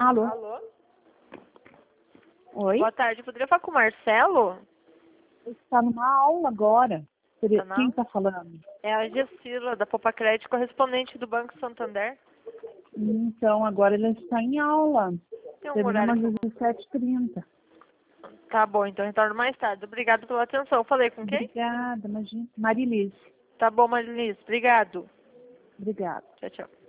Alô? Alô? Oi? Boa tarde. Poderia falar com o Marcelo? Ele está numa aula agora. Tá na- Quem está falando? É a Gessila, da Popa Crédito, correspondente do Banco Santander. Então, agora ele está em aula. Tem um Termina horário às que eu vou... 17h30. Tá bom, então retorno mais tarde. Obrigado pela atenção. Eu falei com quem? Obrigada, imagina. Marilise. Tá bom, Marilis. Obrigado. Obrigada. Tchau, tchau.